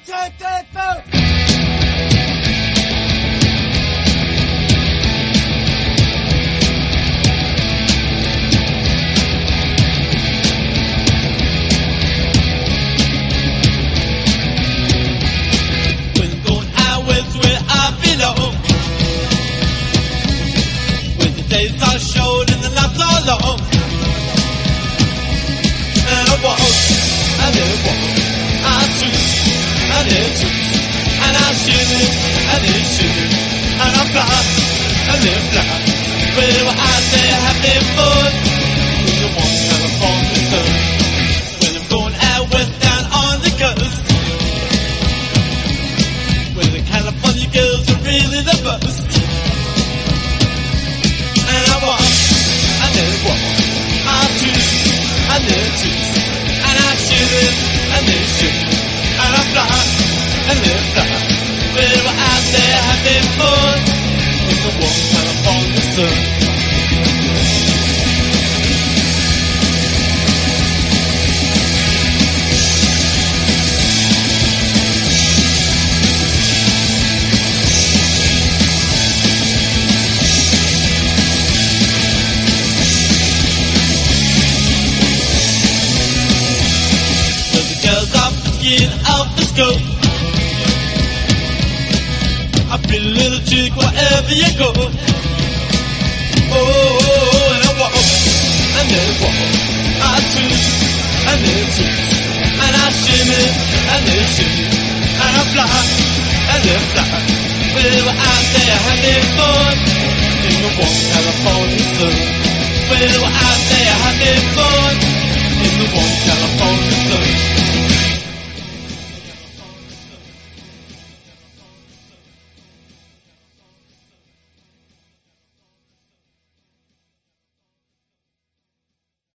Days are short and the nights are long. And I walk, I never walk, I shoot, I never shoot. And I shoot it, I never shoot it. And I fly, I never fly. But we're out there having fun. With the warm California sun. When I'm going out west down on the coast. Where the California girls are really the best. And I walk, I never walk, I choose, I never choose. And I shoot it, I never shoot. And I fly, I never fly. But we're out there having fun. In the warm California sun. Out the scope. I feel a little chick wherever you go. Oh, and I walk, I never walk, I choose, I never choose. And I shimmy, I never shimmy. And I fly, I never fly. We were out there having fun in the warm California sun. We were out there having fun in the warm California sun.